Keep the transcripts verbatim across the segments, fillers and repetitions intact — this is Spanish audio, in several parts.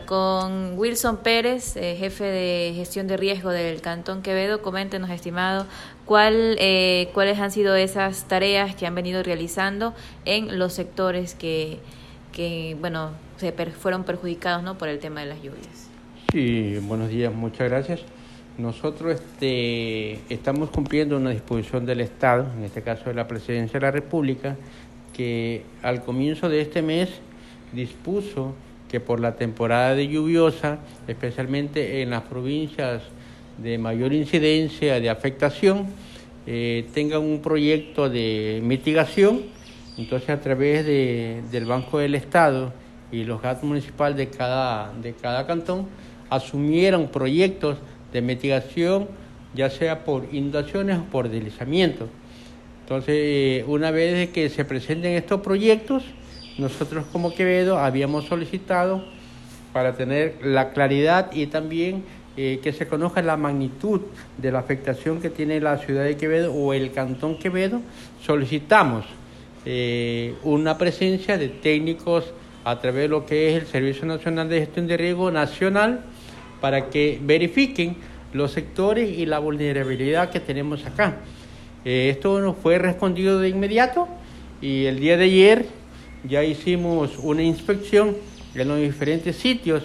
con Wilson Pérez, eh, jefe de gestión de riesgo del Cantón Quevedo. Coméntenos, estimado, cuál, eh, cuáles han sido esas tareas que han venido realizando en los sectores que, que bueno, se per, fueron perjudicados, ¿no?, por el tema de las lluvias. Sí, buenos días, muchas gracias. Nosotros este, estamos cumpliendo una disposición del Estado, en este caso de la Presidencia de la República, que al comienzo de este mes dispuso que por la temporada de lluviosa, especialmente en las provincias de mayor incidencia de afectación, eh, tengan un proyecto de mitigación. Entonces, a través de, del Banco del Estado y los gastos municipales de cada, de cada cantón, asumieron proyectos de mitigación, ya sea por inundaciones o por deslizamiento. Entonces, eh, una vez que se presenten estos proyectos, nosotros como Quevedo habíamos solicitado para tener la claridad y también eh, que se conozca la magnitud de la afectación que tiene la ciudad de Quevedo o el Cantón Quevedo, solicitamos eh, una presencia de técnicos a través de lo que es el Servicio Nacional de Gestión de Riesgo Nacional para que verifiquen los sectores y la vulnerabilidad que tenemos acá. Eh, esto nos fue respondido de inmediato y el día de ayer ya hicimos una inspección en los diferentes sitios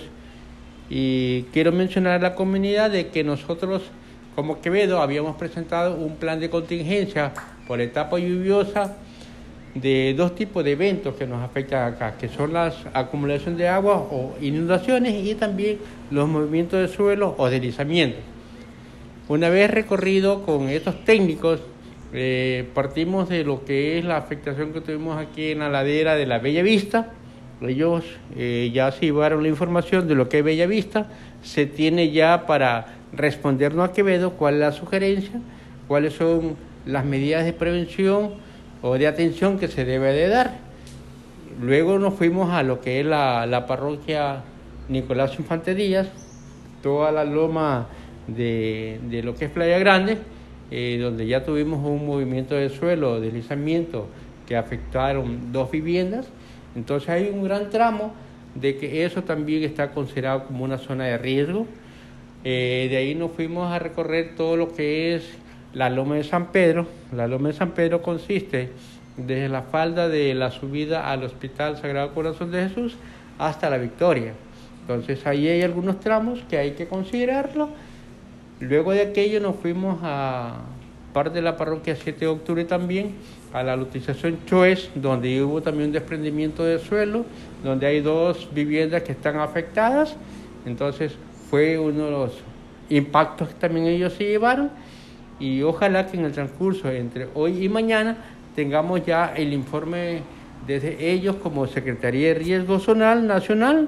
y quiero mencionar a la comunidad de que nosotros como Quevedo habíamos presentado un plan de contingencia por etapa lluviosa de dos tipos de eventos que nos afectan acá, que son las acumulación de agua o inundaciones y también los movimientos de suelo o deslizamientos. Una vez recorrido con estos técnicos, eh, partimos de lo que es la afectación que tuvimos aquí en la ladera de la Bella Vista. Ellos eh, ya se llevaron la información de lo que es Bella Vista, se tiene ya para respondernos a Quevedo cuál es la sugerencia, cuáles son las medidas de prevención o de atención que se debe de dar. Luego nos fuimos a lo que es la, la parroquia Nicolás Infante Díaz, toda la loma de, de lo que es Playa Grande, eh, donde ya tuvimos un movimiento de suelo, deslizamiento, que afectaron dos viviendas. Entonces hay un gran tramo de que eso también está considerado como una zona de riesgo. Eh, de ahí nos fuimos a recorrer todo lo que es la Loma de San Pedro. La Loma de San Pedro consiste desde la falda de la subida al Hospital Sagrado Corazón de Jesús hasta la Victoria. Entonces ahí hay algunos tramos que hay que considerarlo. Luego de aquello nos fuimos a parte de la parroquia siete de octubre también, a la localización Choes, donde hubo también un desprendimiento de suelo, donde hay dos viviendas que están afectadas. Entonces fue uno de los impactos que también ellos se llevaron. Y ojalá que en el transcurso entre hoy y mañana tengamos ya el informe desde ellos como Secretaría de Riesgo Zonal Nacional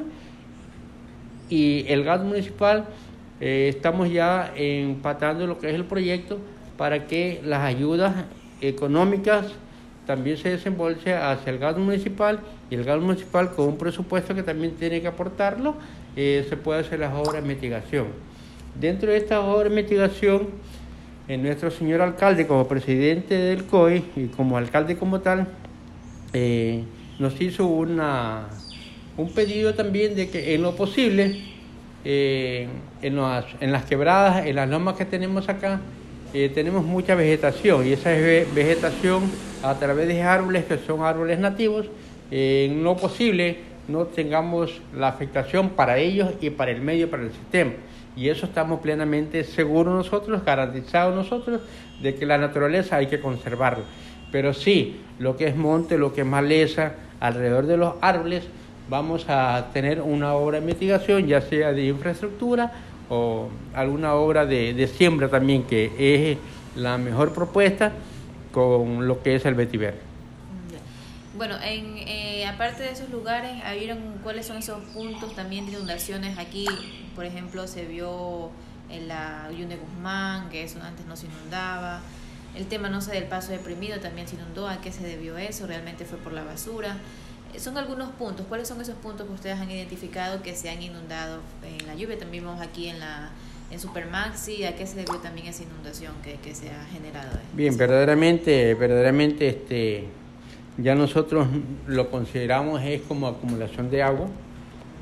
y el gas municipal. Eh, estamos ya empatando lo que es el proyecto para que las ayudas económicas también se desembolse hacia el gas municipal y el gas municipal con un presupuesto que también tiene que aportarlo, eh, se puede hacer las obras de mitigación. Dentro de estas obras de mitigación, eh, nuestro señor alcalde como presidente del C O I y como alcalde como tal, eh, nos hizo una, un pedido también de que en lo posible, eh, en, las, en las quebradas, en las lomas que tenemos acá, eh, tenemos mucha vegetación y esa es vegetación a través de árboles que son árboles nativos, eh, en lo posible no tengamos la afectación para ellos y para el medio, para el sistema. Y eso estamos plenamente seguros nosotros, garantizados nosotros, de que la naturaleza hay que conservarla. Pero sí, lo que es monte, lo que es maleza, alrededor de los árboles, vamos a tener una obra de mitigación, ya sea de infraestructura o alguna obra de, de siembra también, que es la mejor propuesta con lo que es el vetiver. Bueno, en, eh, aparte de esos lugares, ¿vieron cuáles son esos puntos también de inundaciones? Aquí, por ejemplo, se vio en la Yunde Guzmán, que eso antes no se inundaba. El tema, no sé, del Paso Deprimido también se inundó. ¿A qué se debió eso? ¿Realmente fue por la basura? Son algunos puntos. ¿Cuáles son esos puntos que ustedes han identificado que se han inundado en la lluvia? También vimos aquí en la en Supermaxi. ¿A qué se debió también esa inundación que, que se ha generado? Bien, verdaderamente, verdaderamente, este... ya nosotros lo consideramos es como acumulación de agua,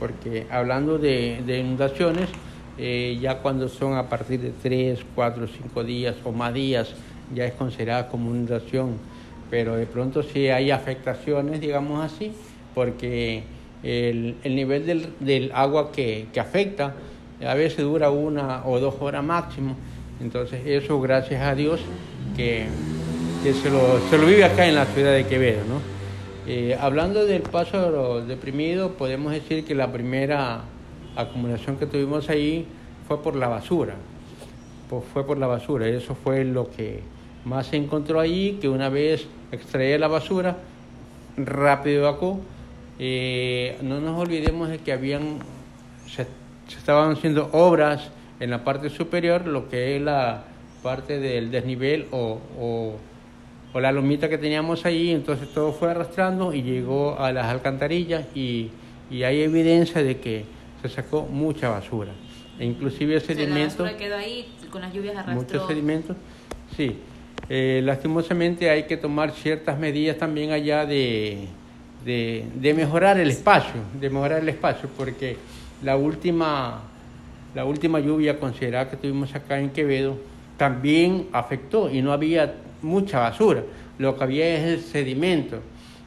porque hablando de, de inundaciones, eh, ya cuando son a partir de tres, cuatro, cinco días o más días, ya es considerada como inundación, pero de pronto sí hay afectaciones, digamos así, porque el, el nivel del, del agua que, que afecta a veces dura una o dos horas máximo, entonces eso gracias a Dios que, que se, lo, se lo vive acá en la ciudad de Quevedo, ¿no? Eh, hablando del paso deprimido, podemos decir que la primera acumulación que tuvimos ahí fue por la basura, pues fue por la basura, eso fue lo que más se encontró ahí, que una vez extraía la basura, rápido evacuó. Eh, no nos olvidemos de que habían, se, se estaban haciendo obras en la parte superior, lo que es la parte del desnivel o, o, o la lomita que teníamos ahí, entonces todo fue arrastrando y llegó a las alcantarillas y, y hay evidencia de que se sacó mucha basura, e inclusive sedimento. O sea, la basura quedó ahí, con las lluvias arrastró. Muchos sedimentos, sí. Eh, lastimosamente hay que tomar ciertas medidas también allá de, de, de mejorar el espacio, de mejorar el espacio, porque la última, la última lluvia considerada que tuvimos acá en Quevedo también afectó y no había mucha basura, lo que había es el sedimento.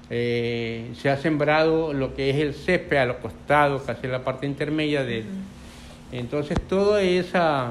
Eh, se ha sembrado lo que es el césped a los costados, casi la parte intermedia de... Entonces toda esa...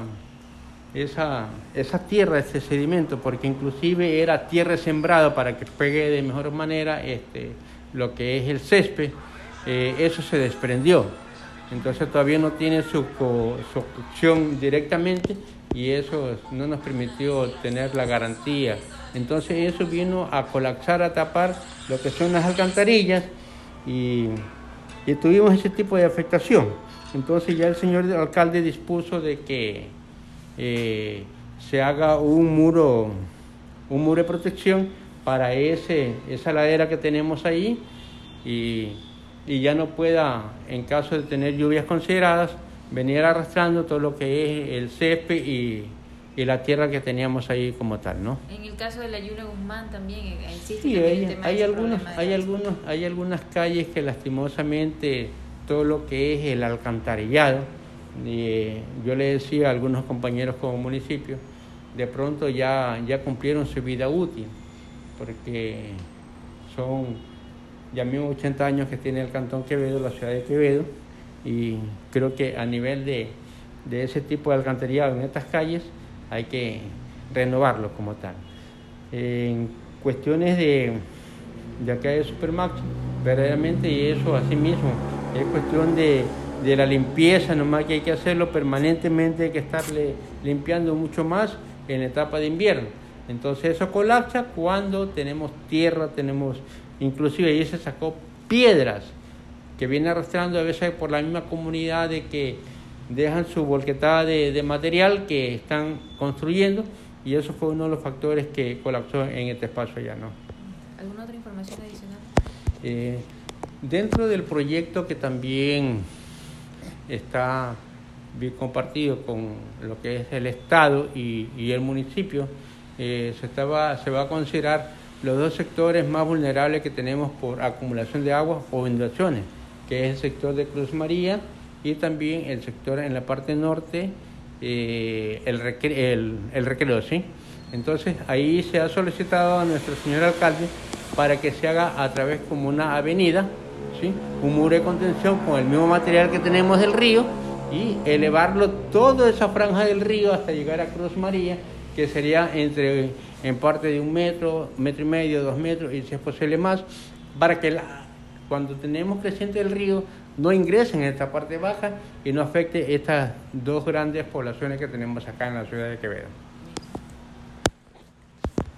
Esa, esa tierra, ese sedimento, porque inclusive era tierra sembrada para que pegue de mejor manera este, lo que es el césped, eh, eso se desprendió. Entonces todavía no tiene su, co, su construcción directamente y eso no nos permitió tener la garantía. Entonces eso vino a colapsar, a tapar lo que son las alcantarillas y, y tuvimos ese tipo de afectación. Entonces ya el señor alcalde dispuso de que Eh, se haga un muro, un muro de protección para ese, esa ladera que tenemos ahí y, y ya no pueda, en caso de tener lluvias consideradas, venir arrastrando todo lo que es el césped y, y la tierra que teníamos ahí como tal, ¿no? En el caso de la Yuna Guzmán también existe. Sí, también hay, el tema hay de algunos, hay de algunos, hay algunas calles que lastimosamente todo lo que es el alcantarillado. Y yo le decía a algunos compañeros como municipio, de pronto ya, ya cumplieron su vida útil, porque son ya mismo ochenta años que tiene el Cantón Quevedo, la ciudad de Quevedo, y creo que a nivel de, de ese tipo de alcantarillado en estas calles hay que renovarlo como tal. En cuestiones de, de acá de Supermax, verdaderamente, y eso así mismo, es cuestión de de la limpieza, nomás que hay que hacerlo permanentemente, hay que estarle limpiando mucho más en la etapa de invierno. Entonces eso colapsa cuando tenemos tierra, tenemos, inclusive ahí se sacó piedras que viene arrastrando a veces por la misma comunidad de que dejan su volquetada de, de material que están construyendo y eso fue uno de los factores que colapsó en este espacio allá, ¿no? ¿Alguna otra información adicional? Eh, dentro del proyecto que también está bien compartido con lo que es el Estado y, y el municipio, eh, se, estaba, se va a considerar los dos sectores más vulnerables que tenemos por acumulación de agua o inundaciones, que es el sector de Cruz María y también el sector en la parte norte, eh, el, recre, el, el recreo, ¿sí? Entonces ahí se ha solicitado a nuestro señor alcalde para que se haga a través como una avenida, ¿sí? Un muro de contención con el mismo material que tenemos del río y elevarlo toda esa franja del río hasta llegar a Cruz María, que sería entre en parte de un metro, metro y medio, dos metros y si es posible más, para que la, cuando tenemos creciente el río no ingresen en esta parte baja y no afecte estas dos grandes poblaciones que tenemos acá en la ciudad de Quevedo.